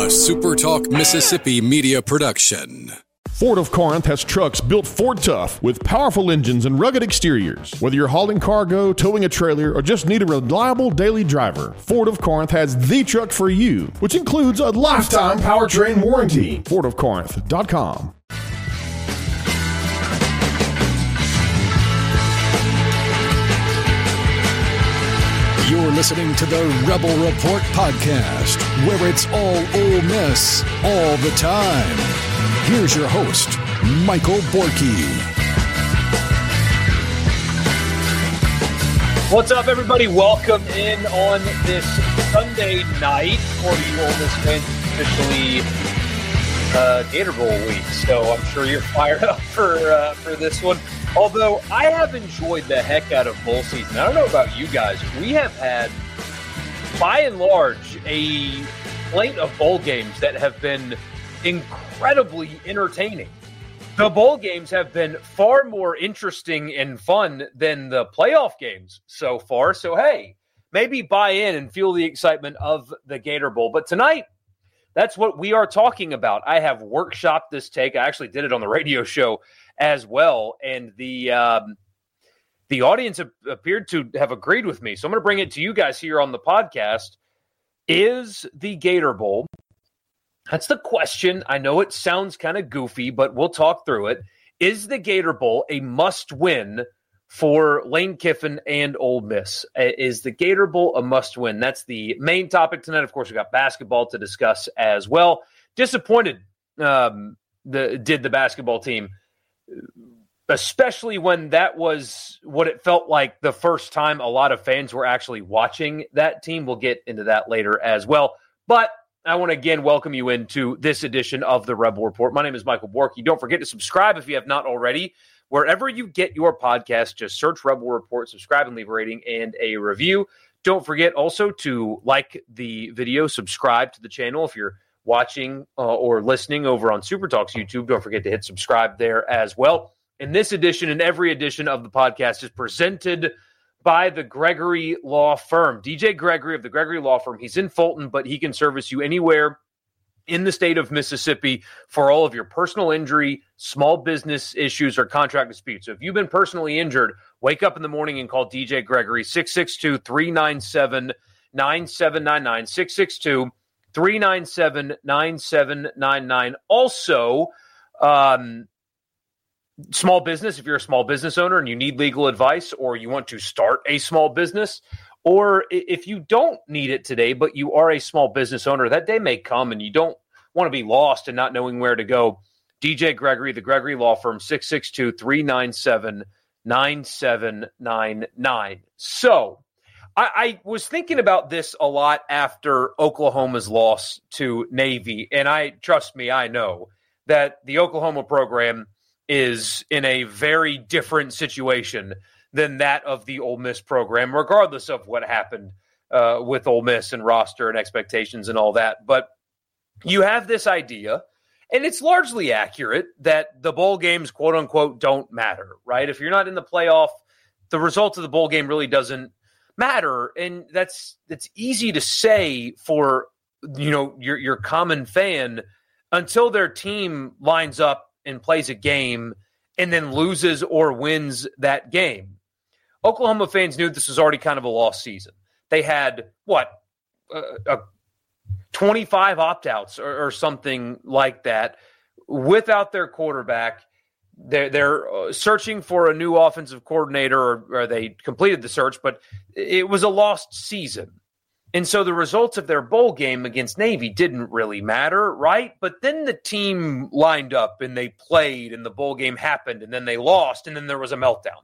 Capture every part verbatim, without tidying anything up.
A SuperTalk Mississippi media production. Ford of Corinth has trucks built Ford tough with powerful engines and rugged exteriors. Whether you're hauling cargo, towing a trailer, or just need a reliable daily driver, Ford of Corinth has the truck for you, which includes a lifetime powertrain warranty. ford of corinth dot com. You're listening to the Rebel Report podcast, where it's all Ole Miss all the time. Here's your host, Michael Borky. What's up, everybody? Welcome in on this Sunday night for you Ole Miss fans. Officially uh, Gator Bowl week, so I'm sure you're fired up for uh, for this one. Although I have enjoyed the heck out of bowl season. I don't know about you guys. We have had, by and large, a slate of bowl games that have been incredibly entertaining. The bowl games have been far more interesting and fun than the playoff games so far. So, hey, maybe buy in and feel the excitement of the Gator Bowl. But tonight, that's what we are talking about. I have workshopped this take. I actually did it on the radio show as well, and the um, the audience have appeared to have agreed with me. So I'm going to bring it to you guys here on the podcast. Is the Gator Bowl? That's the question. I know it sounds kind of goofy, but we'll talk through it. Is the Gator Bowl a must-win for Lane Kiffin and Ole Miss? Is the Gator Bowl a must-win? That's the main topic tonight. Of course, we've got basketball to discuss as well. Disappointed um, the did the basketball team, especially when that was what it felt like the first time a lot of fans were actually watching that team. We'll get into that later as well. But I want to again welcome you into this edition of the Rebel Report. My name is Michael Borky. Don't forget to subscribe if you have not already. Wherever you get your podcast, just search Rebel Report, subscribe, and leave a rating and a review. Don't forget also to like the video, subscribe to the channel. If you're watching uh, or listening over on SuperTalk's YouTube, don't forget to hit subscribe there as well. And this edition and every edition of the podcast is presented by the Gregory Law Firm. D J Gregory of the Gregory Law Firm. He's in Fulton, but he can service you anywhere in the state of Mississippi for all of your personal injury, small business issues, or contract disputes. So if you've been personally injured, wake up in the morning and call D J Gregory, six six two, three nine seven, nine seven nine nine, six six two, three nine seven, nine seven nine nine. Also, um, small business, if you're a small business owner and you need legal advice, or you want to start a small business, or if you don't need it today, but you are a small business owner, that day may come and you don't want to be lost and not knowing where to go. D J Gregory, the Gregory Law Firm, six six two, three nine seven, nine seven nine nine. So I, I was thinking about this a lot after Oklahoma's loss to Navy. And I, trust me, I know that the Oklahoma program is in a very different situation than that of the Ole Miss program, regardless of what happened uh, with Ole Miss and roster and expectations and all that. But you have this idea, and it's largely accurate, that the bowl games, quote unquote, don't matter, right? If you're not in the playoff, the result of the bowl game really doesn't matter. And that's, that's easy to say for, you know, your, your common fan until their team lines up and plays a game and then loses or wins that game. Oklahoma fans knew this was already kind of a lost season. They had, what, uh, uh, twenty-five opt-outs or, or something like that without their quarterback. They're, they're searching for a new offensive coordinator, or, or they completed the search, but it was a lost season. And so the results of their bowl game against Navy didn't really matter, right? But then the team lined up and they played and the bowl game happened and then they lost and then there was a meltdown.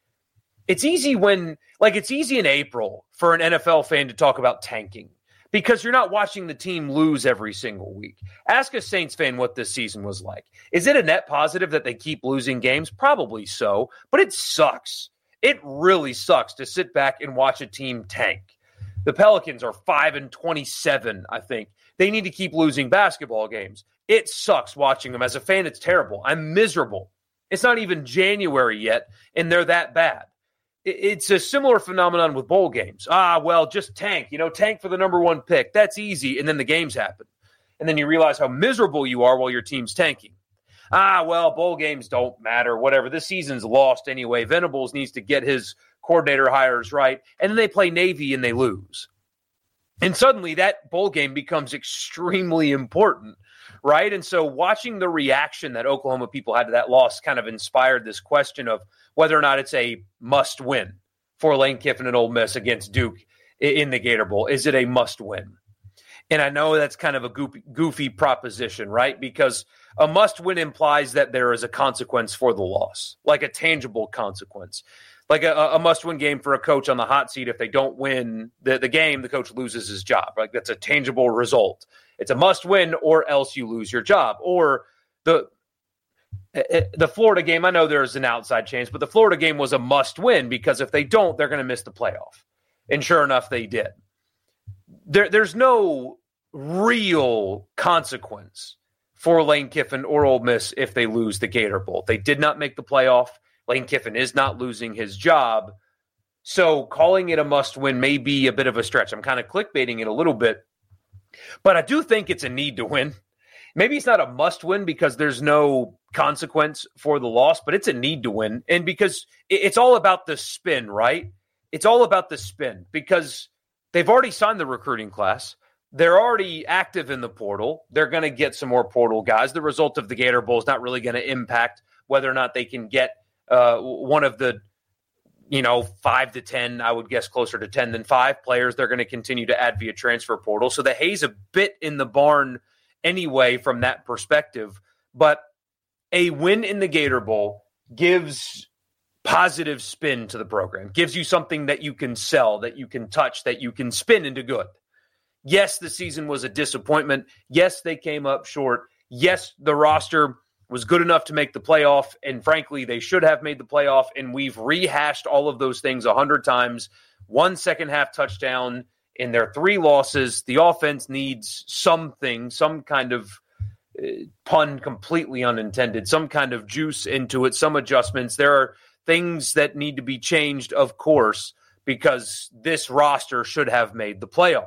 It's easy when, like it's easy in April for an N F L fan to talk about tanking because you're not watching the team lose every single week. Ask a Saints fan what this season was like. Is it a net positive that they keep losing games? Probably so, but it sucks. It really sucks to sit back and watch a team tank. The Pelicans are five and twenty-seven, I think. They need to keep losing basketball games. It sucks watching them. As a fan, it's terrible. I'm miserable. It's not even January yet, and they're that bad. It's a similar phenomenon with bowl games. Ah, well, just tank. You know, tank for the number one pick. That's easy, and then the games happen. and then you realize how miserable you are while your team's tanking. Ah, well, bowl games don't matter, whatever. This season's lost anyway. Venables needs to get his coordinator hires right, and then they play Navy and they lose. And suddenly that bowl game becomes extremely important, right? And so watching the reaction that Oklahoma people had to that loss kind of inspired this question of whether or not it's a must-win for Lane Kiffin and Ole Miss against Duke in the Gator Bowl. Is it a must-win? And I know that's kind of a goofy, goofy proposition, right? Because a must-win implies that there is a consequence for the loss, like a tangible consequence. Like a, a must-win game for a coach on the hot seat. If they don't win the, the game, the coach loses his job. Like that's a tangible result. It's a must-win or else you lose your job. Or the the Florida game, I know there's an outside chance, but the Florida game was a must-win because if they don't, they're going to miss the playoff. And sure enough, they did. There, there's no real consequence for Lane Kiffin or Ole Miss if they lose the Gator Bowl. They did not make the playoff. Lane Kiffin is not losing his job. So calling it a must-win may be a bit of a stretch. I'm kind of clickbaiting it a little bit. But I do think it's a need to win. Maybe it's not a must-win because there's no consequence for the loss, but it's a need to win. And because it's all about the spin, right? It's all about the spin because they've already signed the recruiting class. They're already active in the portal. They're going to get some more portal guys. The result of the Gator Bowl is not really going to impact whether or not they can get uh, one of the, you know, five to ten, I would guess closer to ten than five players they're going to continue to add via transfer portal. So the hay's a bit in the barn anyway from that perspective. But a win in the Gator Bowl gives positive spin to the program, gives you something that you can sell, that you can touch, that you can spin into good. Yes, the season was a disappointment. Yes, they came up short. Yes, the roster was good enough to make the playoff, and frankly, they should have made the playoff, and we've rehashed all of those things a hundred times. One second-half touchdown in their three losses. The offense needs something, some kind of uh, pun completely unintended, some kind of juice into it, some adjustments. There are things that need to be changed, of course, because this roster should have made the playoff.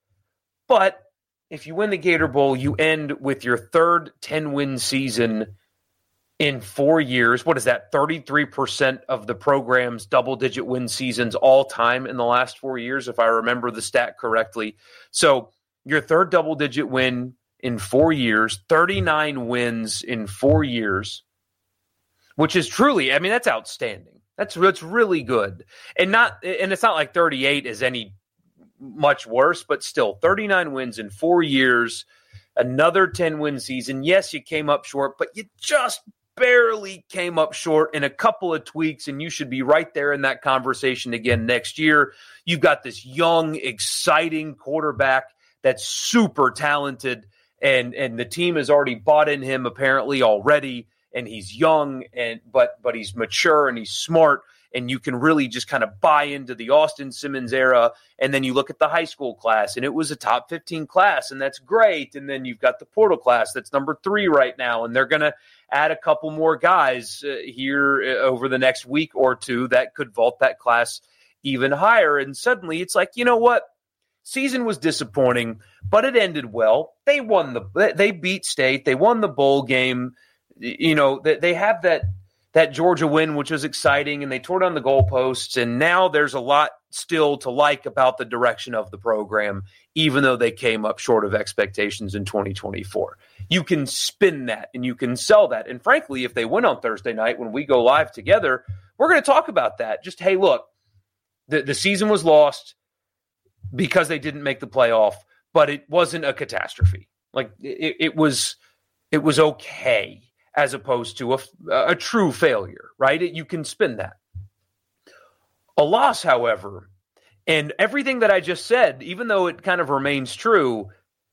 But if you win the Gator Bowl, you end with your third ten-win season in four years. What is that, thirty-three percent of the program's double-digit win seasons all time in the last four years, if I remember the stat correctly. So your third double-digit win in four years, thirty-nine wins in four years, which is truly, I mean, that's outstanding. That's, that's really good. And not, and it's not like thirty-eight is any much worse, but still thirty-nine wins in four years, another ten-win season. Yes, you came up short, but you just barely came up short in a couple of tweaks, and you should be right there in that conversation again next year. You've got this young, exciting quarterback that's super talented, and and the team has already bought in him apparently already, and he's young, and but but he's mature and he's smart. And you can really just kind of buy into the Austin Simmons era. And then you look at the high school class, and it was a top fifteen class, and that's great. And then you've got the portal class that's number three right now, and they're going to add a couple more guys uh, here uh, over the next week or two that could vault that class even higher. And suddenly it's like, you know what? Season was disappointing, but it ended well. They won the, they beat State. They won the bowl game. You know, they, they have that, that Georgia win, which was exciting, and they tore down the goalposts, and now there's a lot still to like about the direction of the program, even though they came up short of expectations in twenty twenty-four. You can spin that, and you can sell that, and frankly, if they win on Thursday night when we go live together, we're going to talk about that. Just, hey, look, the, the season was lost because they didn't make the playoff, but it wasn't a catastrophe. Like, it, it was, it was okay, as opposed to a, a true failure, right? You can spin that. A loss, however, and everything that I just said, even though it kind of remains true,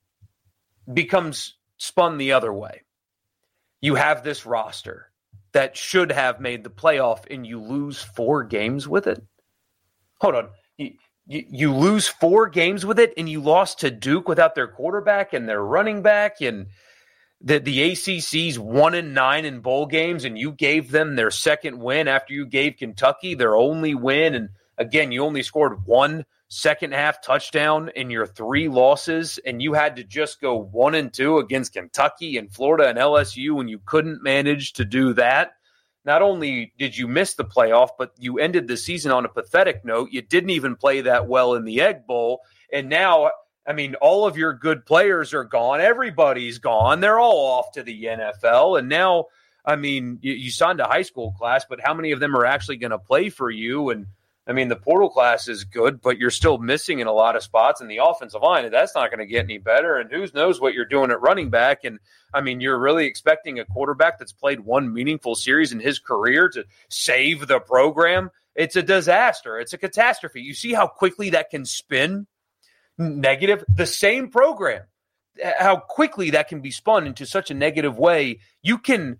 becomes spun the other way. You have this roster that should have made the playoff, and you lose four games with it. Hold on. You, you, you lose four games with it, and you lost to Duke without their quarterback and their running back, and The the A C C's one and nine in bowl games, and you gave them their second win after you gave Kentucky their only win. And again, you only scored one second half touchdown in your three losses, and you had to just go one and two against Kentucky and Florida and L S U, and you couldn't manage to do that. Not only did you miss the playoff, but you ended the season on a pathetic note. You didn't even play that well in the Egg Bowl. And now, I mean, all of your good players are gone. Everybody's gone. They're all off to the N F L. And now, I mean, you, you signed a high school class, but how many of them are actually going to play for you? And, I mean, the portal class is good, but you're still missing in a lot of spots. And the offensive line, that's not going to get any better. And who knows what you're doing at running back. And, I mean, you're really expecting a quarterback that's played one meaningful series in his career to save the program. It's a disaster. It's a catastrophe. You see how quickly that can spin negative? The same program, how quickly that can be spun into such a negative way. You can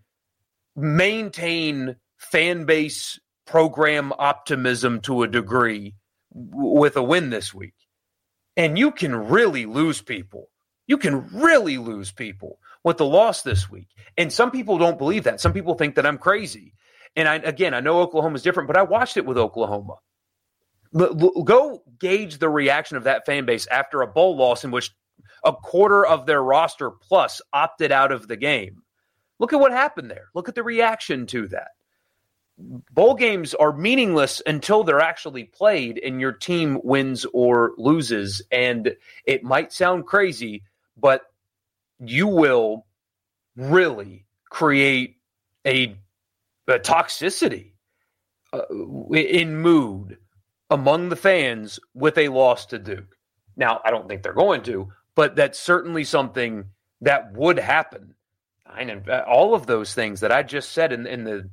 maintain fan base program optimism to a degree w- with a win this week. And you can really lose people. You can really lose people with the loss this week. And some people don't believe that. Some people think that I'm crazy. And I, again, I know Oklahoma's different, but I watched it with Oklahoma. L- l- go gauge the reaction of that fan base after a bowl loss in which a quarter of their roster plus opted out of the game. Look at what happened there. Look at the reaction to that. Bowl games are meaningless until they're actually played and your team wins or loses. And it might sound crazy, but you will really create a, a toxicity uh, in mood among the fans with a loss to Duke. Now, I don't think they're going to, but that's certainly something that would happen. And all of those things that I just said in, in the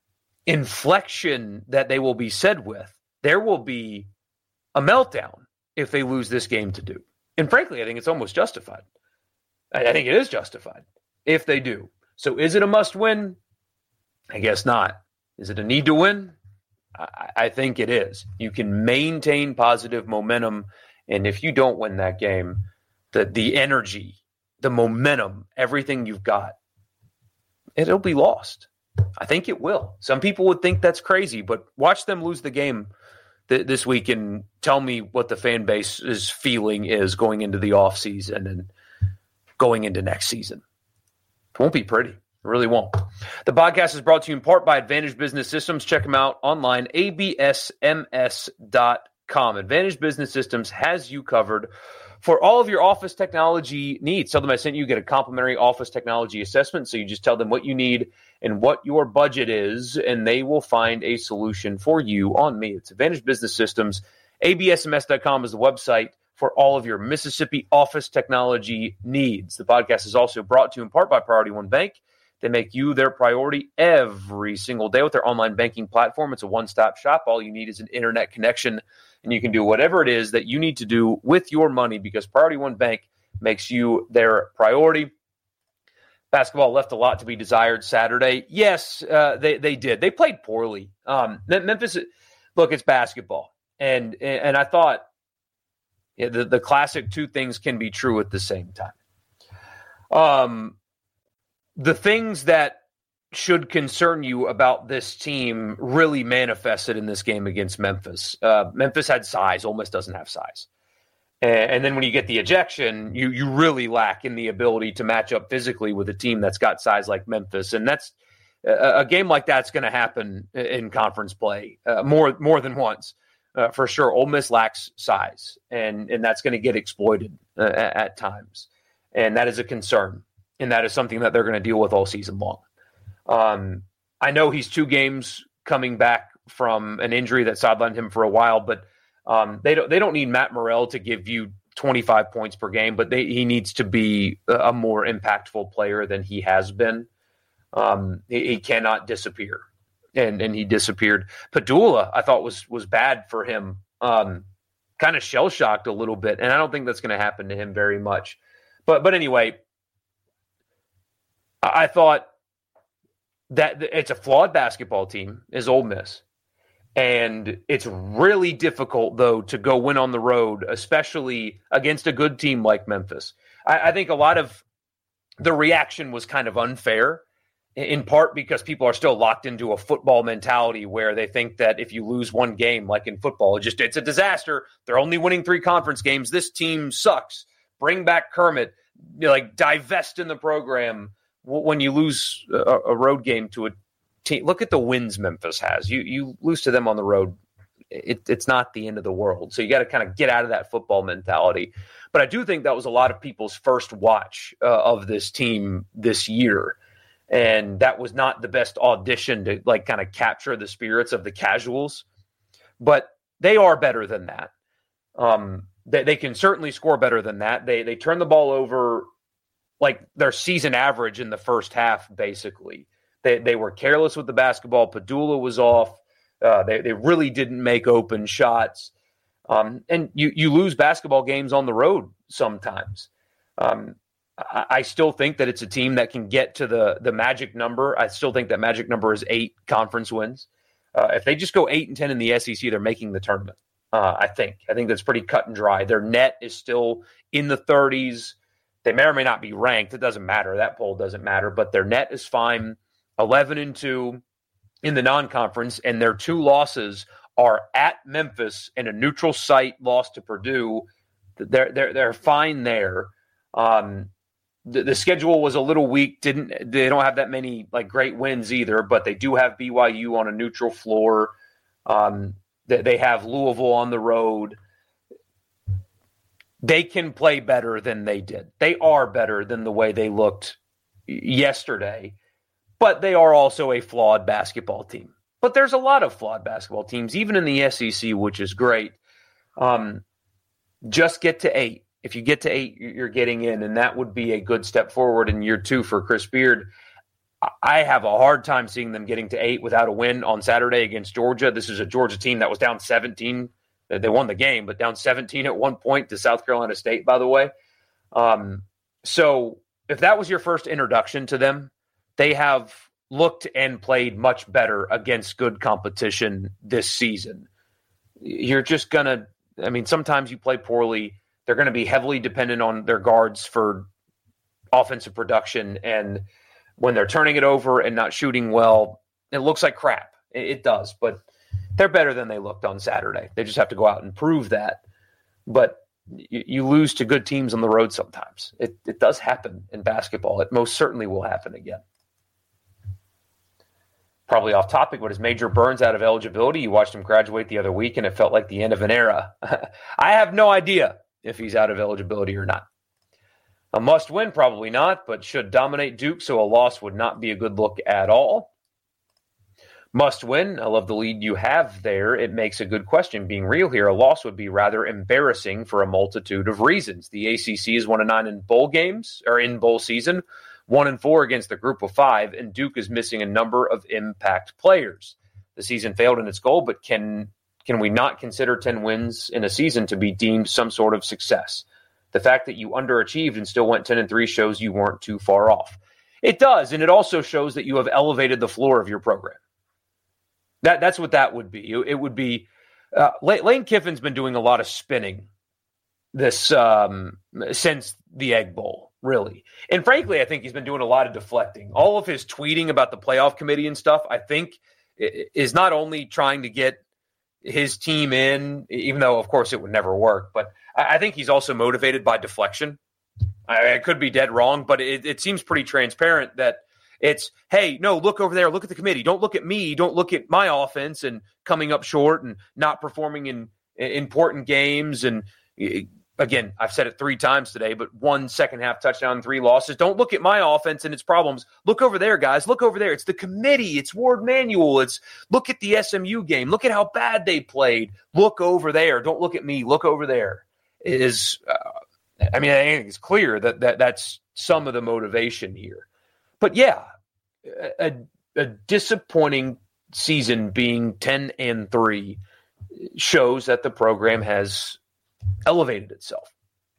inflection that they will be said with, there will be a meltdown if they lose this game to Duke. And frankly, I think it's almost justified. I think it is justified if they do. So is it a must win? I guess not. Is it a need to win? I, I think it is. You can maintain positive momentum. And if you don't win that game, the, the energy, the momentum, everything you've got, it'll be lost. I think it will. Some people would think that's crazy, but watch them lose the game th- this week and tell me what the fan base's feeling is going into the offseason and going into next season. It won't be pretty. It really won't. The podcast is brought to you in part by Advantage Business Systems. Check them out online, A B S M S dot com. Advantage Business Systems has you covered for all of your office technology needs. Tell them I sent you, get a complimentary office technology assessment. So you just tell them what you need and what your budget is, and they will find a solution for you on me. It's Advantage Business Systems. A B S M S dot com is the website for all of your Mississippi office technology needs. The podcast is also brought to you in part by Priority One Bank. They make you their priority every single day with their online banking platform. It's a one-stop shop. All you need is an internet connection, and you can do whatever it is that you need to do with your money because Priority One Bank makes you their priority. Basketball left a lot to be desired Saturday. Yes, uh, they, they did. They played poorly. Um, Memphis, look, it's basketball. And and I thought yeah, the, the classic two things can be true at the same time. Um, the things that should concern you about this team really manifested in this game against Memphis. Uh, Memphis had size. Ole Miss doesn't have size. And, and then when you get the ejection, you you really lack in the ability to match up physically with a team that's got size like Memphis. And that's a, a game like that's going to happen in conference play uh, more more than once. Uh, for sure, Ole Miss lacks size, and, and that's going to get exploited uh, at, at times. And that is a concern, and that is something that they're going to deal with all season long. Um, I know he's two games coming back from an injury that sidelined him for a while, but um, they don't they don't need Matt Morrell to give you twenty-five points per game, but they, he needs to be a more impactful player than he has been. Um, he, he cannot disappear. And and he disappeared. Padula, I thought, was was bad for him. Um, kind of shell-shocked a little bit, and I don't think that's going to happen to him very much. But but anyway, I, I thought that it's a flawed basketball team, is Ole Miss. And it's really difficult, though, to go win on the road, especially against a good team like Memphis. I, I think a lot of the reaction was kind of unfair. in part because people are still locked into a football mentality where they think that if you lose one game, like in football, it just it's a disaster. They're only winning three conference games. This team sucks. Bring back Kermit. You know, like divest in the program when you lose a, a road game to a team. Look at the wins Memphis has. You you lose to them on the road. It, it's not the end of the world. So you got to kind of get out of that football mentality. But I do think that was a lot of people's first watch uh, of this team this year. And that was not the best audition to like kind of capture the spirits of the casuals. But they are better than that. Um, they, they can certainly score better than that. They they turn the ball over like their season average in the first half, basically. They they were careless with the basketball. Padula was off. Uh, they they really didn't make open shots. Um, and you, you lose basketball games on the road sometimes. Um, I, I still think that it's a team that can get to the, the magic number. I still think that magic number is eight conference wins. Uh, if they just go eight and ten in the S E C, they're making the tournament. Uh, I think. I think that's pretty cut and dry. Their net is still in the thirties. They may or may not be ranked. It doesn't matter. That poll doesn't matter. But their net is fine. eleven and two in the non-conference, and their two losses are at Memphis and a neutral site loss to Purdue. They're they're they're fine there. Um, the, the schedule was a little weak. Didn't they don't have that many like great wins either, but they do have B Y U on a neutral floor. Um, they, they have Louisville on the road. They can play better than they did. They are better than the way they looked yesterday. But they are also a flawed basketball team. But there's a lot of flawed basketball teams, even in the S E C, which is great. Um, just get to eight. If you get to eight, you're getting in, and that would be a good step forward in year two for Chris Beard. I have a hard time seeing them getting to eight without a win on Saturday against Georgia. This is a Georgia team that was down seventeen. They won the game, but down seventeen at one point to South Carolina State, by the way. Um, so if that was your first introduction to them, they have looked and played much better against good competition this season. You're just going to – I mean, sometimes you play poorly. They're going to be heavily dependent on their guards for offensive production. And when they're turning it over and not shooting well, it looks like crap. It does. But they're better than they looked on Saturday. They just have to go out and prove that. But you, you lose to good teams on the road sometimes. It, it does happen in basketball. It most certainly will happen again. Probably off topic, but is Major Burns out of eligibility? You watched him graduate the other week, and it felt like the end of an era. I have no idea if he's out of eligibility or not. A must-win, probably not, but should dominate Duke, so a loss would not be a good look at all. Must-win, I love the lead you have there. It makes a good question. Being real here, a loss would be rather embarrassing for a multitude of reasons. The A C C is one and nine in bowl games, or in bowl season. One and four against the group of five, and Duke is missing a number of impact players. The season failed in its goal, but can can we not consider ten wins in a season to be deemed some sort of success? The fact that you underachieved and still went ten and three shows you weren't too far off. It does, and it also shows that you have elevated the floor of your program. That that's what that would be. It would be uh, Lane Kiffin's been doing a lot of spinning this um, since the Egg Bowl. Really. And frankly, I think he's been doing a lot of deflecting. All of his tweeting about the playoff committee and stuff, I think, is not only trying to get his team in, even though, of course, it would never work, but I think he's also motivated by deflection. I, I could be dead wrong, but it, it seems pretty transparent that it's, hey, no, look over there. Look at the committee. Don't look at me. Don't look at my offense and coming up short and not performing in, in important games and again, I've said it three times today, but one second half touchdown, three losses. Don't look at my offense and its problems. Look over there, guys. Look over there. It's the committee. It's Ward Manuel. It's look at the S M U game. Look at how bad they played. Look over there. Don't look at me. Look over there. It is, uh, I mean, I think it's clear that, that that's some of the motivation here. But yeah, a, a disappointing season being ten and three shows that the program has elevated itself.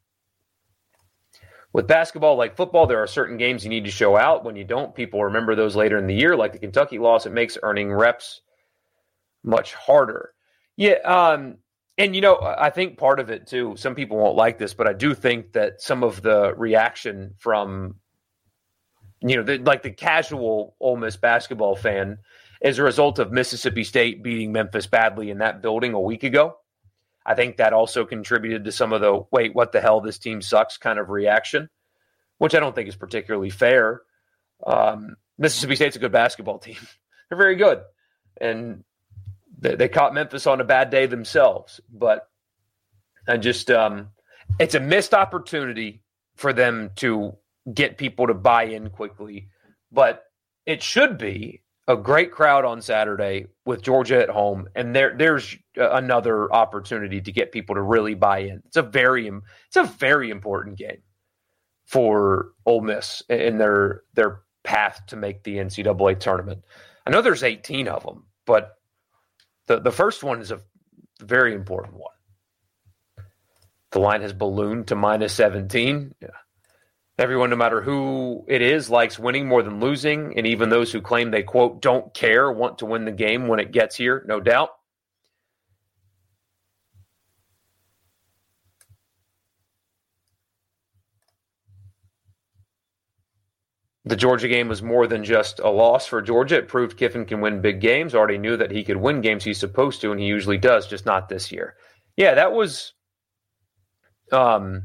With basketball, like football, there are certain games you need to show out. When you don't, people remember those later in the year, like the Kentucky loss. It makes earning reps much harder. Yeah, um, and, you know, I think part of it, too, some people won't like this, but I do think that some of the reaction from you know, the, like the casual Ole Miss basketball fan, as a result of Mississippi State beating Memphis badly in that building a week ago. I think that also contributed to some of the, wait, what the hell, this team sucks kind of reaction, which I don't think is particularly fair. Um, Mississippi State's a good basketball team. They're very good. And they, they caught Memphis on a bad day themselves. But I just, um, it's a missed opportunity for them to get people to buy in quickly. But it should be a great crowd on Saturday with Georgia at home, and there there's another opportunity to get people to really buy in. It's a very it's a very important game for Ole Miss in their their path to make the N C double A tournament. I know there's eighteen of them, but the the first one is a very important one. The line has ballooned to minus seventeen. Yeah. Everyone, no matter who it is, likes winning more than losing. And even those who claim they, quote, don't care, want to win the game when it gets here, no doubt. The Georgia game was more than just a loss for Georgia. It proved Kiffin can win big games. Already knew that he could win games he's supposed to, and he usually does, just not this year. Yeah, that was... Um,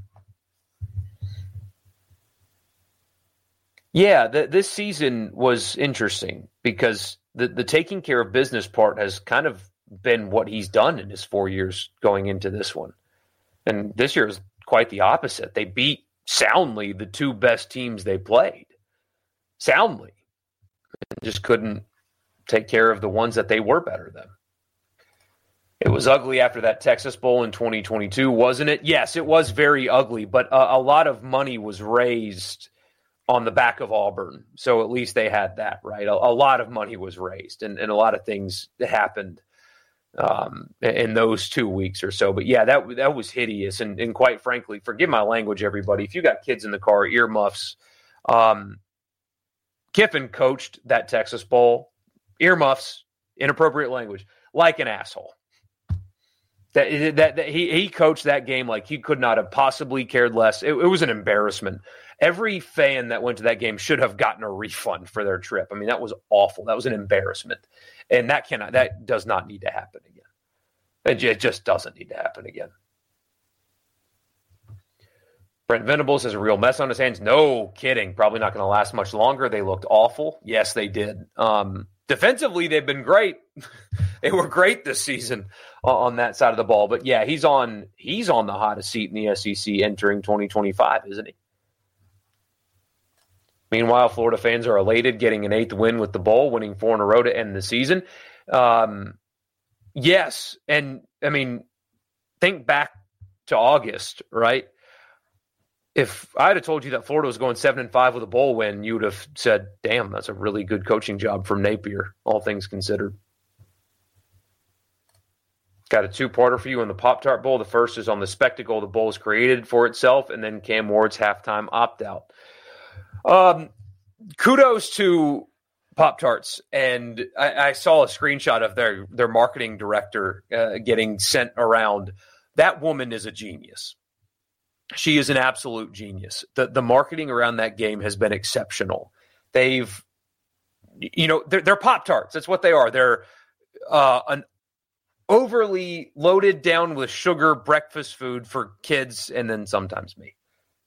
Yeah, the, this season was interesting because the, the taking care of business part has kind of been what he's done in his four years going into this one. And this year is quite the opposite. They beat soundly the two best teams they played. Soundly. And just couldn't take care of the ones that they were better than. It was ugly after that Texas Bowl in twenty twenty-two, wasn't it? Yes, it was very ugly, but a, a lot of money was raised on the back of Auburn. So at least they had that, right? A, a lot of money was raised and, and a lot of things happened um, in those two weeks or so. But yeah, that that was hideous. And, and quite frankly, forgive my language, everybody. If you got kids in the car, earmuffs. Um, Kiffin coached that Texas Bowl, earmuffs, inappropriate language, like an asshole. That, that, that he, he coached that game like he could not have possibly cared less. It, it was an embarrassment. Every fan that went to that game should have gotten a refund for their trip. I mean, that was awful. That was an embarrassment. And that cannot, that does not need to happen again. It, it just doesn't need to happen again. Brent Venables has a real mess on his hands. No kidding. Probably not going to last much longer. They looked awful. Yes, they did. Um, defensively, they've been great. They were great this season on that side of the ball. But yeah, he's on he's on the hottest seat in the S E C entering twenty twenty-five, isn't he? Meanwhile, Florida fans are elated getting an eighth win with the bowl, winning four in a row to end the season. Um, yes, and I mean, think back to August, right? If I had told you that Florida was going seven and five with a bowl win, you would have said, "Damn, that's a really good coaching job from Napier." All things considered. Got a two-parter for you in the Pop-Tart Bowl. The first is on the spectacle the bowl has created for itself, and then Cam Ward's halftime opt-out. Um, kudos to Pop-Tarts, and I, I saw a screenshot of their, their marketing director uh, getting sent around. That woman is a genius. She is an absolute genius. The the marketing around that game has been exceptional. They've, you know, they're, they're Pop-Tarts. That's what they are. They're uh, an overly loaded down with sugar breakfast food for kids and then sometimes me.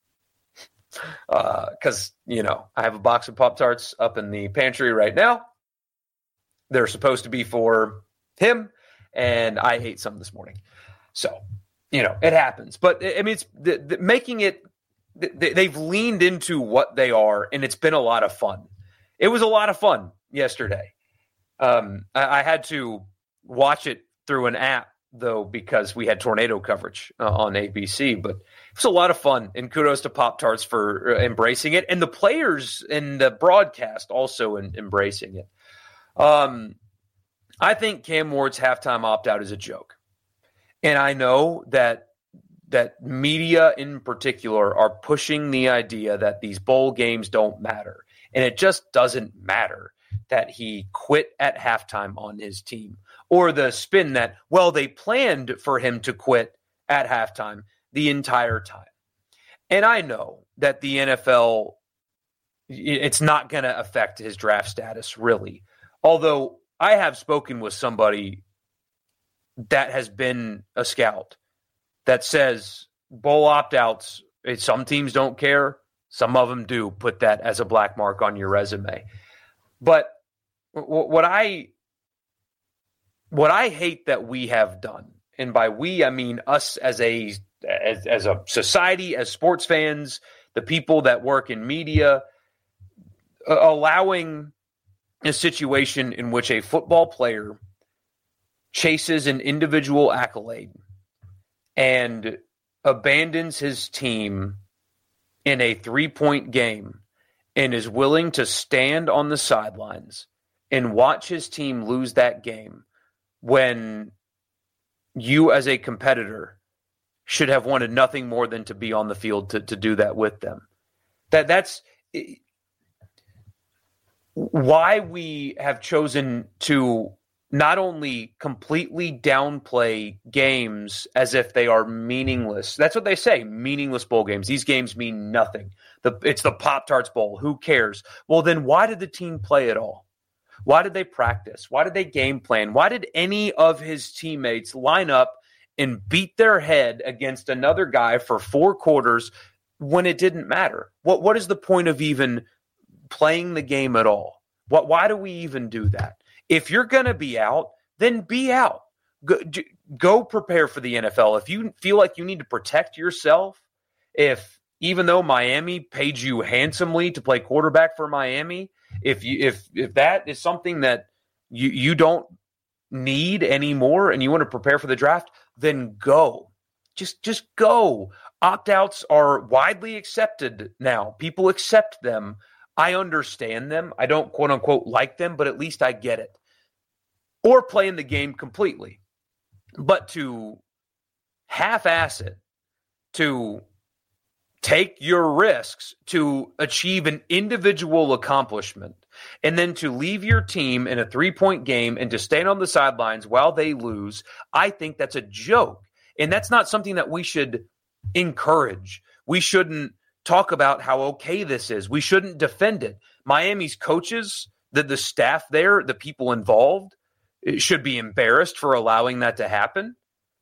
Because, uh, you know, I have a box of Pop-Tarts up in the pantry right now. They're supposed to be for him, and I ate some this morning. So, you know, it happens. But, I mean, it's the, the, making it they, – they've leaned into what they are, and it's been a lot of fun. It was a lot of fun yesterday. Um, I, I had to watch it through an app, though, because we had tornado coverage uh, on A B C. But it was a lot of fun, and kudos to Pop-Tarts for uh, embracing it, and the players in the broadcast also in, embracing it. Um, I think Cam Ward's halftime opt-out is a joke. And I know that that media in particular are pushing the idea that these bowl games don't matter. And it just doesn't matter that he quit at halftime on his team. Or the spin that, well, they planned for him to quit at halftime the entire time. And I know that the N F L it's not going to affect his draft status, really. Although I have spoken with somebody that has been a scout that says bowl opt-outs, some teams don't care. Some of them do put that as a black mark on your resume. But what I what I hate that we have done, and by we I mean us as a as, as a society, as sports fans, the people that work in media, uh, allowing a situation in which a football player chases an individual accolade and abandons his team in a three-point game and is willing to stand on the sidelines and watch his team lose that game when you as a competitor should have wanted nothing more than to be on the field to, to do that with them. That that's why we have chosen to not only completely downplay games as if they are meaningless. That's what they say, meaningless bowl games. These games mean nothing. The, it's the Pop-Tarts Bowl. Who cares? Well, then why did the team play at all? Why did they practice? Why did they game plan? Why did any of his teammates line up and beat their head against another guy for four quarters when it didn't matter? What What is the point of even playing the game at all? What? Why do we even do that? If you're going to be out, then be out. Go, go prepare for the N F L. If you feel like you need to protect yourself, if even though Miami paid you handsomely to play quarterback for Miami, if you if if that is something that you you don't need anymore and you want to prepare for the draft, then go. Just just go. Opt-outs are widely accepted now. People accept them. I understand them. I don't quote unquote like them, but at least I get it. Or playing the game completely. But to half-ass it, to take your risks to achieve an individual accomplishment, and then to leave your team in a three-point game and to stand on the sidelines while they lose, I think that's a joke. And that's not something that we should encourage. We shouldn't talk about how okay this is. We shouldn't defend it. Miami's coaches, the, the staff there, the people involved, should be embarrassed for allowing that to happen.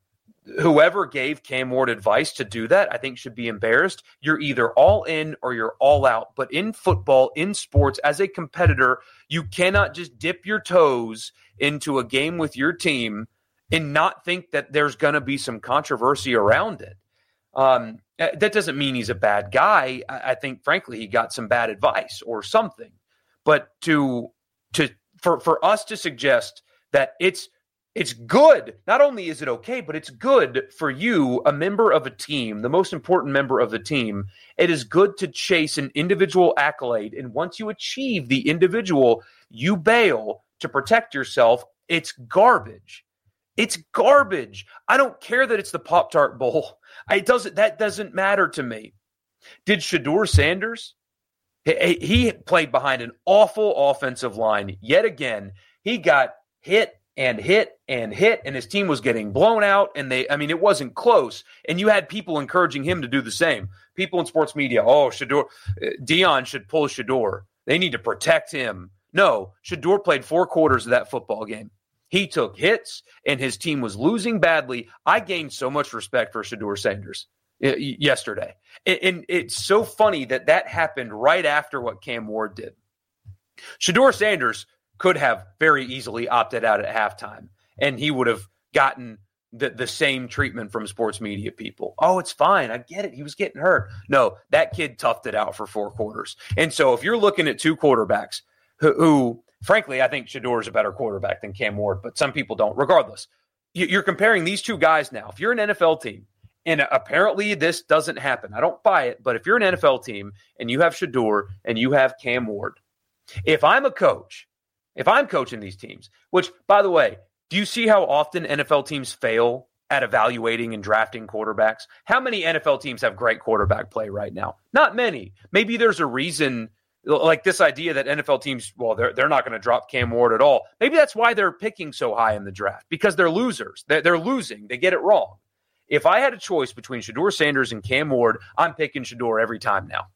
Whoever gave Cam Ward advice to do that, I think should be embarrassed. You're either all in or you're all out. But in football, in sports, as a competitor, you cannot just dip your toes into a game with your team and not think that there's going to be some controversy around it. Um, that doesn't mean he's a bad guy. I, I think, frankly, he got some bad advice or something. But to to for for us to suggest that it's it's good, not only is it okay, but it's good for you, a member of a team, the most important member of the team. It is good to chase an individual accolade, and once you achieve the individual, you bail to protect yourself. It's garbage. It's garbage. I don't care that it's the Pop-Tart Bowl. It doesn't. That doesn't matter to me. Did Shedeur Sanders? He, he played behind an awful offensive line yet again. He got hit and hit and hit, and his team was getting blown out. And they, I mean, it wasn't close. And you had people encouraging him to do the same. People in sports media, oh, Shedeur, Deion should pull Shedeur. They need to protect him. No, Shedeur played four quarters of that football game. He took hits, and his team was losing badly. I gained so much respect for Shedeur Sanders yesterday. And it's so funny that that happened right after what Cam Ward did. Shedeur Sanders could have very easily opted out at halftime, and he would have gotten the, the same treatment from sports media people. Oh, it's fine. I get it. He was getting hurt. No, that kid toughed it out for four quarters. And so if you're looking at two quarterbacks who, who frankly, I think Shedeur is a better quarterback than Cam Ward, but some people don't. Regardless, you're comparing these two guys now. If you're an N F L team, and apparently this doesn't happen, I don't buy it, but if you're an N F L team and you have Shedeur and you have Cam Ward, if I'm a coach, if I'm coaching these teams, which, by the way, do you see how often N F L teams fail at evaluating and drafting quarterbacks? How many N F L teams have great quarterback play right now? Not many. Maybe there's a reason, like this idea that N F L teams, well, they're, they're not going to drop Cam Ward at all. Maybe that's why they're picking so high in the draft, because they're losers. They're, they're losing. They get it wrong. If I had a choice between Shedeur Sanders and Cam Ward, I'm picking Shedeur every time now.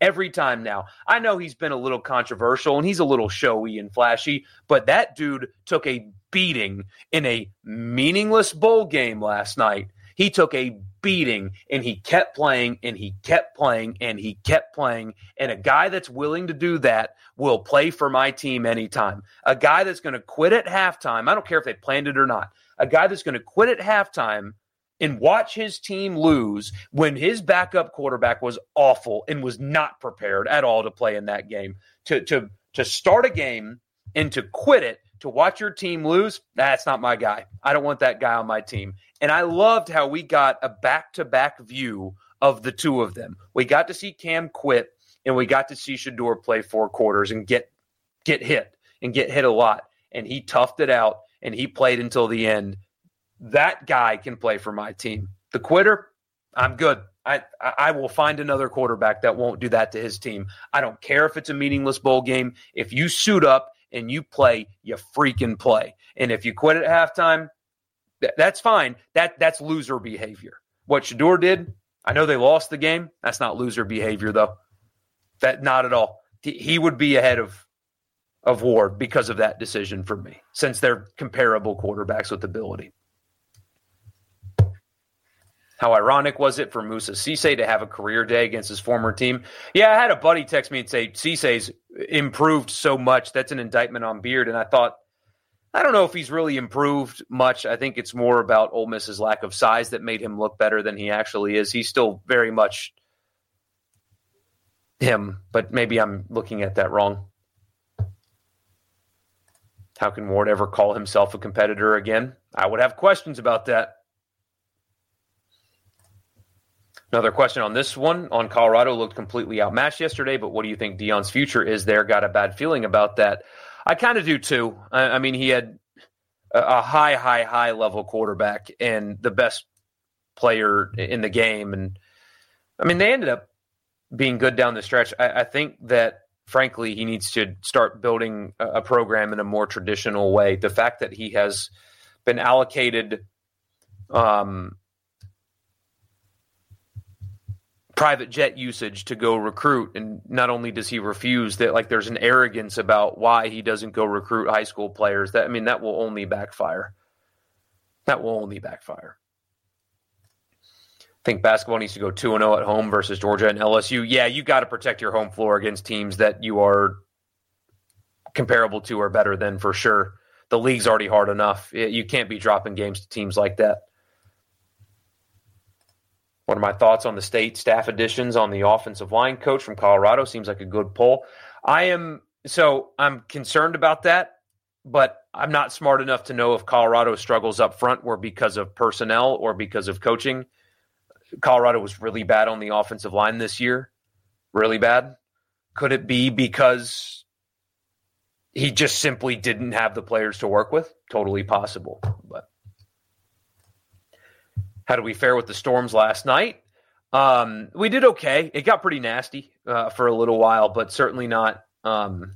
every time now. I know he's been a little controversial and he's a little showy and flashy, but that dude took a beating in a meaningless bowl game last night. He took a beating and he kept playing and he kept playing and he kept playing. And a guy that's willing to do that will play for my team anytime. A guy that's going to quit at halftime, I don't care if they planned it or not, a guy that's going to quit at halftime and watch his team lose when his backup quarterback was awful and was not prepared at all to play in that game. To, to, to start a game and to quit it, to watch your team lose, that's not my guy. I don't want that guy on my team. And I loved how we got a back-to-back view of the two of them. We got to see Cam quit, and we got to see Shedeur play four quarters and get get hit and get hit a lot. And he toughed it out, and he played until the end. That guy can play for my team. The quitter, I'm good. I, I will find another quarterback that won't do that to his team. I don't care if it's a meaningless bowl game. If you suit up and you play, you freaking play. And if you quit at halftime, th- that's fine. That That's loser behavior. What Shedeur did, I know they lost the game. That's not loser behavior, though. That Not at all. He would be ahead of, of Ward because of that decision for me, since they're comparable quarterbacks with ability. How ironic was it for Moussa Cisse to have a career day against his former team? Yeah, I had a buddy text me and say Cisse's improved so much. That's an indictment on Beard. And I thought, I don't know if he's really improved much. I think it's more about Ole Miss's lack of size that made him look better than he actually is. He's still very much him, but maybe I'm looking at that wrong. How can Ward ever call himself a competitor again? I would have questions about that. Another question on this one. On Colorado looked completely outmatched yesterday, but what do you think Deion's future is there? Got a bad feeling about that. I kind of do too. I, I mean, he had a, a high, high, high level quarterback and the best player in the game. And I mean, they ended up being good down the stretch. I, I think that, frankly, he needs to start building a, a program in a more traditional way. The fact that he has been allocated um, private jet usage to go recruit, and not only does he refuse, that like there's an arrogance about why he doesn't go recruit high school players. That I mean, that will only backfire. That will only backfire. I think basketball needs to go two and oh at home versus Georgia and L S U. Yeah, you got to protect your home floor against teams that you are comparable to or better than, for sure. The league's already hard enough. You can't be dropping games to teams like that. What are my thoughts on the state staff additions on the offensive line? Coach from Colorado seems like a good poll. I am so I'm concerned about that, but I'm not smart enough to know if Colorado struggles up front or because of personnel or because of coaching. Colorado was really bad on the offensive line this year. Really bad. Could it be because he just simply didn't have the players to work with? Totally possible. But how did we fare with the Storms last night? Um, we did okay. It got pretty nasty uh, for a little while, but certainly not. Um,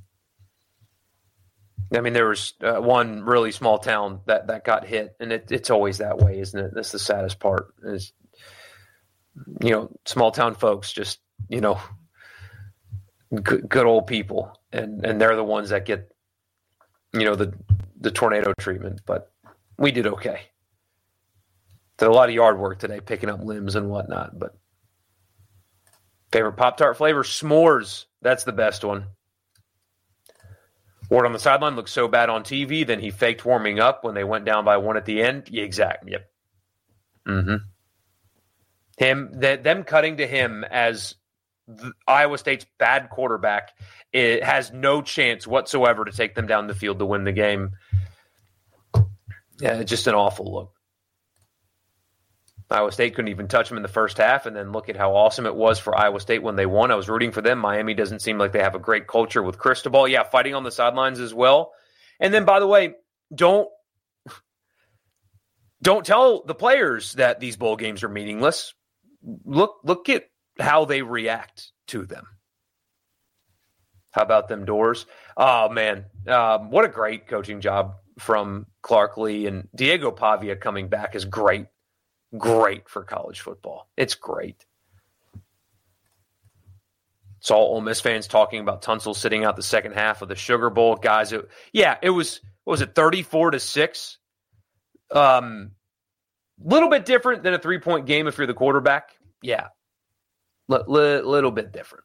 I mean, there was uh, one really small town that, that got hit, and it, it's always that way, isn't it? That's the saddest part. Is you know, small town folks just, you know, good, good old people, and, and they're the ones that get, you know, the the tornado treatment. But we did okay. Did a lot of yard work today, picking up limbs and whatnot. But favorite Pop-Tart flavor? S'mores. That's the best one. Ward on the sideline looked so bad on T V, then he faked warming up when they went down by one at the end. Yeah, exactly. Yep. Mm-hmm. Him, th- them cutting to him as the Iowa State's bad quarterback, it has no chance whatsoever to take them down the field to win the game. Yeah, just an awful look. Iowa State couldn't even touch them in the first half, and then look at how awesome it was for Iowa State when they won. I was rooting for them. Miami doesn't seem like they have a great culture with Cristobal. Yeah, fighting on the sidelines as well. And then, by the way, don't don't tell the players that these bowl games are meaningless. Look, look at how they react to them. How about them doors? Oh, man. Um, what a great coaching job from Clark Lee, and Diego Pavia coming back is great. Great for college football. It's great. Saw Ole Miss fans talking about Tunsil sitting out the second half of the Sugar Bowl. Guys, it, yeah, it was, what was it, thirty-four to six? Um, little bit different than a three-point game if you're the quarterback. Yeah, L- li- little bit different.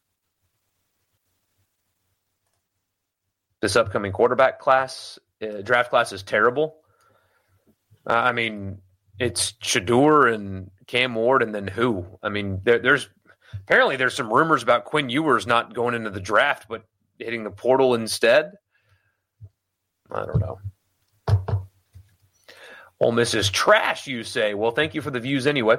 This upcoming quarterback class, uh, draft class is terrible. Uh, I mean, it's Shedeur and Cam Ward, and then who? I mean, there, there's apparently there's some rumors about Quinn Ewers not going into the draft, but hitting the portal instead. I don't know. Ole Miss is trash, you say. Well, thank you for the views anyway.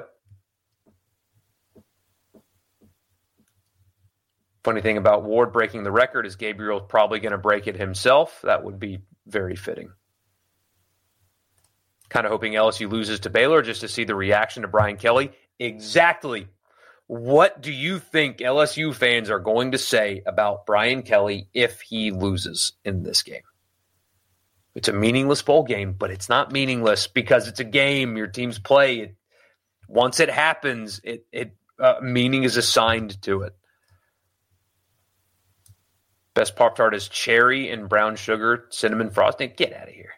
Funny thing about Ward breaking the record is Gabriel's probably going to break it himself. That would be very fitting. Kind of hoping L S U loses to Baylor just to see the reaction to Brian Kelly. Exactly. What do you think L S U fans are going to say about Brian Kelly if he loses in this game? It's a meaningless bowl game, but it's not meaningless because it's a game your teams play. It, once it happens, it, it uh, meaning is assigned to it. Best Pop-Tart is cherry and brown sugar, cinnamon frosting. Get out of here.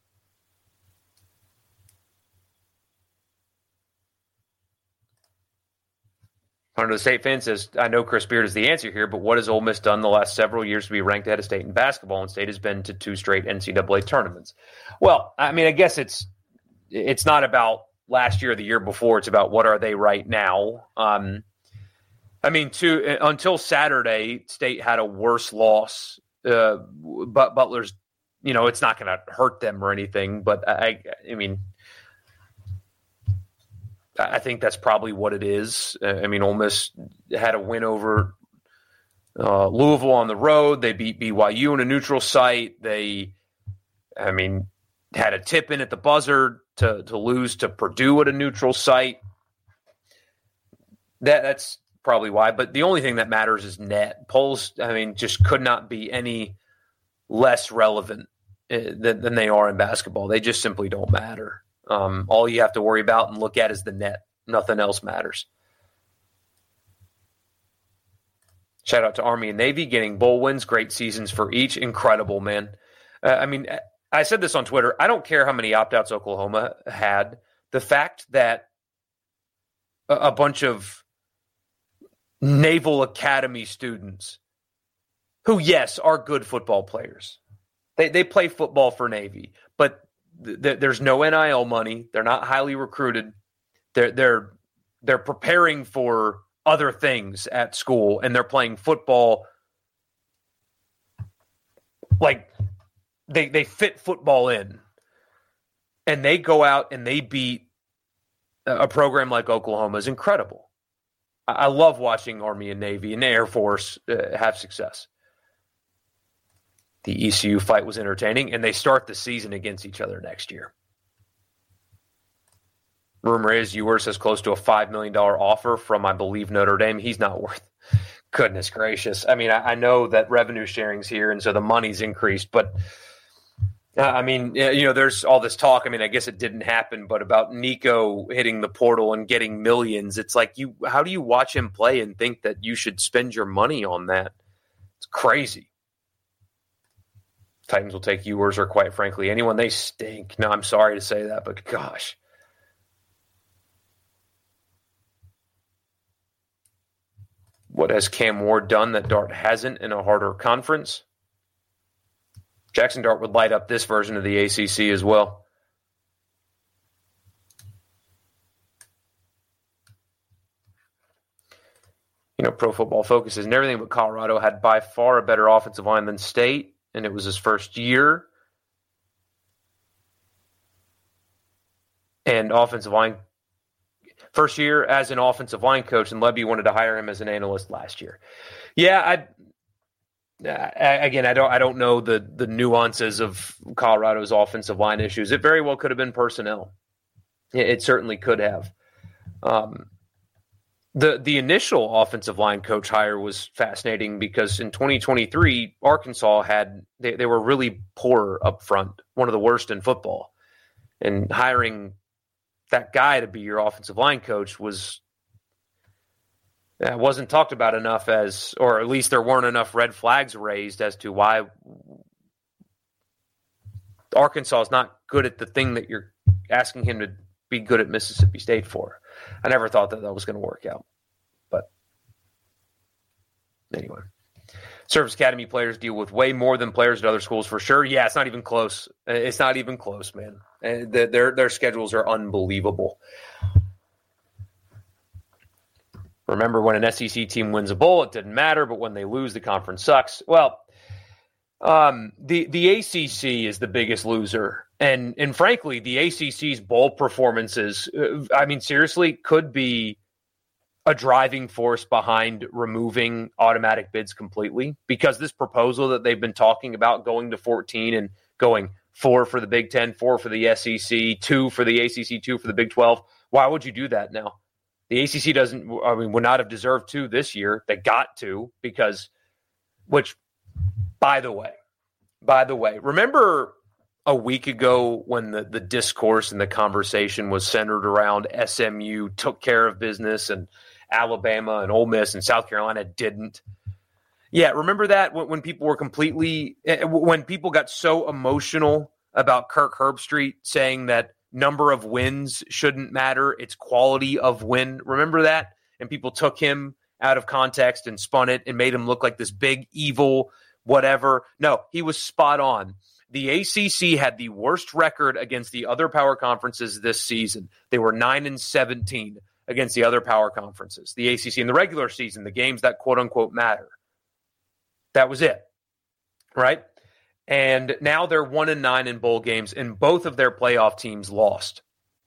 Hunter the State fan says, I know Chris Beard is the answer here, but what has Ole Miss done the last several years to be ranked ahead of State in basketball? And State has been to two straight N C double A tournaments. Well, I mean, I guess it's it's not about last year or the year before. It's about what are they right now. Um, I mean, to, until Saturday, State had a worse loss. Uh, but Butler's, you know, it's not going to hurt them or anything. But I, I mean, I think that's probably what it is. I mean, Ole Miss had a win over uh, Louisville on the road. They beat B Y U in a neutral site. They, I mean, had a tip in at the buzzer to to lose to Purdue at a neutral site. That that's probably why. But the only thing that matters is net. Polls, I mean, just could not be any less relevant than, than they are in basketball. They just simply don't matter. Um, all you have to worry about and look at is the net. Nothing else matters. Shout out to Army and Navy getting bowl wins. Great seasons for each. Incredible, man. Uh, I mean, I said this on Twitter. I don't care how many opt-outs Oklahoma had. The fact that a, a bunch of Naval Academy students who, yes, are good football players. They they play football for Navy, but th- there's no N I L money. They're not highly recruited. They're they're they're preparing for other things at school, and they're playing football like they they fit football in, and they go out and they beat a program like Oklahoma is incredible. I love watching Army and Navy and Air Force uh, have success. The E C U fight was entertaining, and they start the season against each other next year. Rumor is Ewers has close to a five million dollars offer from, I believe, Notre Dame. He's not worth – goodness gracious. I mean, I, I know that revenue sharing's here, and so the money's increased, but – Uh, I mean, you know, there's all this talk. I mean, I guess it didn't happen, but about Nico hitting the portal and getting millions. It's like, you, how do you watch him play and think that you should spend your money on that? It's crazy. Titans will take Ewers or, quite frankly, anyone. They stink. No, I'm sorry to say that, but gosh. What has Cam Ward done that Dart hasn't in a harder conference? Jackson Dart would light up this version of the A C C as well. You know, Pro Football Focus and everything, but Colorado had by far a better offensive line than State, and it was his first year. And offensive line, first year as an offensive line coach, and Lebby wanted to hire him as an analyst last year. Yeah, I. Again, I don't I don't know the the nuances of Colorado's offensive line issues. It very well could have been personnel. It, it certainly could have. Um, the the initial offensive line coach hire was fascinating because in twenty twenty-three, Arkansas had they, they were really poor up front, one of the worst in football. And hiring that guy to be your offensive line coach was It wasn't talked about enough as, or at least there weren't enough red flags raised as to why Arkansas is not good at the thing that you're asking him to be good at Mississippi State for. I never thought that that was going to work out. But anyway, Service Academy players deal with way more than players at other schools for sure. Yeah, it's not even close. It's not even close, man. Their, their schedules are unbelievable. Remember, when an S E C team wins a bowl, it didn't matter, but when they lose, the conference sucks. Well, um, the, the A C C is the biggest loser. And, and frankly, the A C C's bowl performances, uh, I mean, seriously, could be a driving force behind removing automatic bids completely, because this proposal that they've been talking about going to fourteen and going four for the Big Ten, four for the S E C, two for the A C C, two for the Big twelve, why would you do that now? The A C C doesn't, I mean, would not have deserved to this year. They got to, because, which, by the way, by the way, remember a week ago when the, the discourse and the conversation was centered around S M U took care of business and Alabama and Ole Miss and South Carolina didn't? Yeah, remember that when, when people were completely, when people got so emotional about Kirk Herbstreit saying that number of wins shouldn't matter, it's quality of win. Remember that? And people took him out of context and spun it and made him look like this big, evil, whatever. No, he was spot on. The A C C had the worst record against the other power conferences this season. They were nine and seventeen against the other power conferences. The A C C in the regular season, the games that quote-unquote matter. That was it, right? And now they're one and nine in bowl games, and both of their playoff teams lost.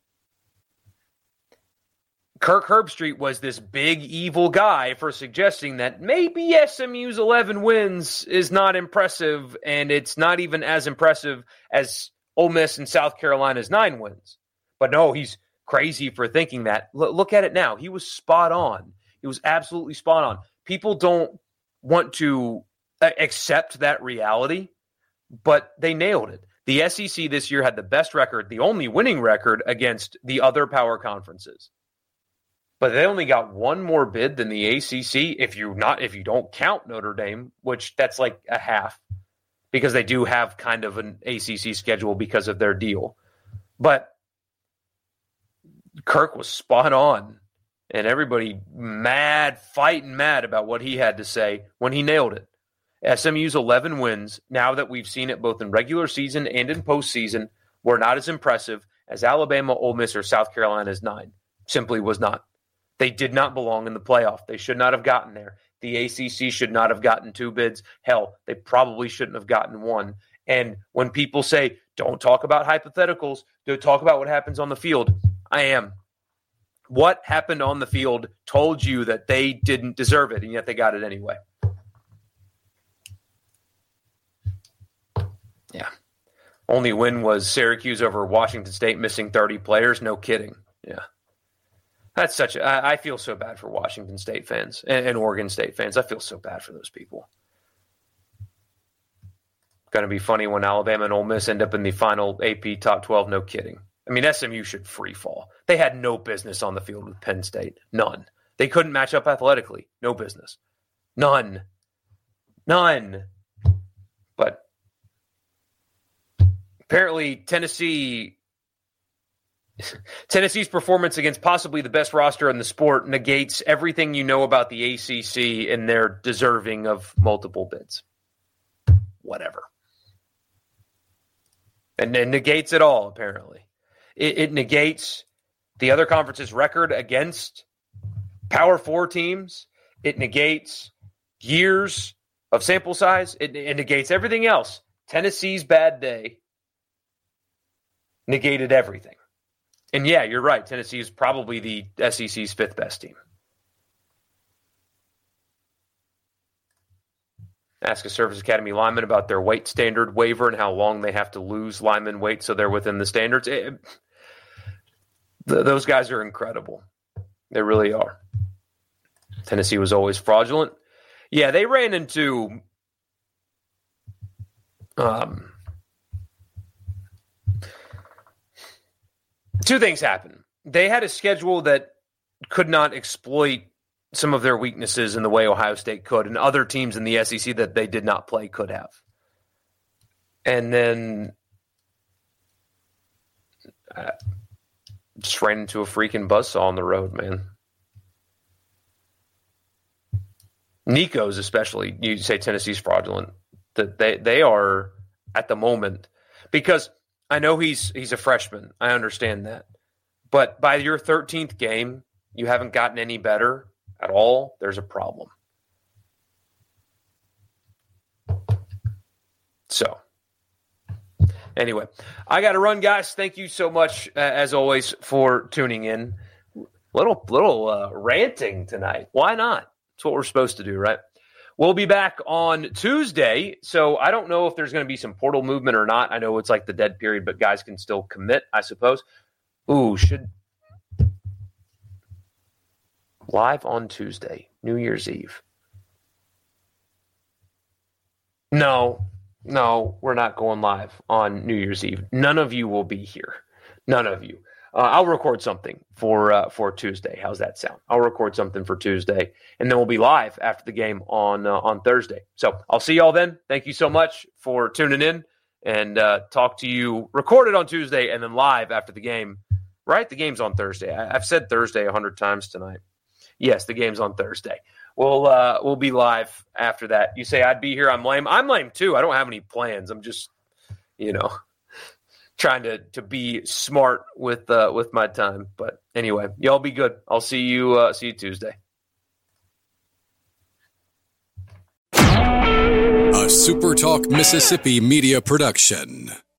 Kirk Herbstreit was this big evil guy for suggesting that maybe S M U's eleven wins is not impressive, and it's not even as impressive as Ole Miss and South Carolina's nine wins. But no, he's crazy for thinking that. L- look at it now. He was spot on. He was absolutely spot on. People don't want to accept that reality, but they nailed it. The S E C this year had the best record, the only winning record against the other power conferences. But they only got one more bid than the A C C if you not if you don't count Notre Dame, which that's like a half, because they do have kind of an A C C schedule because of their deal. But Kirk was spot on, and everybody mad, fighting mad about what he had to say when he nailed it. S M U's eleven wins, now that we've seen it both in regular season and in postseason, were not as impressive as Alabama, Ole Miss, or South Carolina's nine. Simply was not. They did not belong in the playoff. They should not have gotten there. The A C C should not have gotten two bids. Hell, they probably shouldn't have gotten one. And when people say, don't talk about hypotheticals, don't talk about what happens on the field, I am. What happened on the field told you that they didn't deserve it, and yet they got it anyway. Yeah. Only win was Syracuse over Washington State, missing thirty players. No kidding. Yeah. That's such a, I, I feel so bad for Washington State fans and, and Oregon State fans. I feel so bad for those people. Going to be funny when Alabama and Ole Miss end up in the final A P top twelve. No kidding. I mean, S M U should free fall. They had no business on the field with Penn State. None. They couldn't match up athletically. No business. None. None. But apparently Tennessee... Tennessee's performance against possibly the best roster in the sport negates everything you know about the A C C, and they're deserving of multiple bids. Whatever. And it negates it all, apparently. It, it negates the other conference's record against Power Four teams. It negates years of sample size. It, it negates everything else. Tennessee's bad day negated everything. And yeah, you're right. Tennessee is probably the S E C's fifth best team. Ask a Service Academy lineman about their weight standard waiver and how long they have to lose lineman weight so they're within the standards. It, th- those guys are incredible. They really are. Tennessee was always fraudulent. Yeah, they ran into um, two things happened. They had a schedule that could not exploit some of their weaknesses in the way Ohio State could, and other teams in the S E C that they did not play could have. And then uh, just ran into a freaking buzzsaw on the road, man. Nico's especially, you say Tennessee's fraudulent. That they they are at the moment, because I know he's he's a freshman. I understand that. But by your thirteenth game, you haven't gotten any better at all. There's a problem. So, anyway, I got to run, guys. Thank you so much, uh, as always, for tuning in. Little little uh, ranting tonight. Why not? That's what we're supposed to do, right? We'll be back on Tuesday. So I don't know if there's going to be some portal movement or not. I know it's like the dead period, but guys can still commit, I suppose. Ooh, should live on Tuesday, New Year's Eve. No, no, we're not going live on New Year's Eve. None of you will be here. None of you. Uh, I'll record something for uh, for Tuesday. How's that sound? I'll record something for Tuesday, and then we'll be live after the game on uh, on Thursday. So I'll see y'all then. Thank you so much for tuning in, and uh, talk to you recorded on Tuesday and then live after the game. Right? The game's on Thursday. I- I've said Thursday a hundred times tonight. Yes, the game's on Thursday. We'll uh, we'll be live after that. You say I'd be here. I'm lame. I'm lame too. I don't have any plans. I'm just, you know, trying to to be smart with uh, with my time. But anyway, y'all be good. I'll see you uh, see you Tuesday. A SuperTalk Mississippi media production.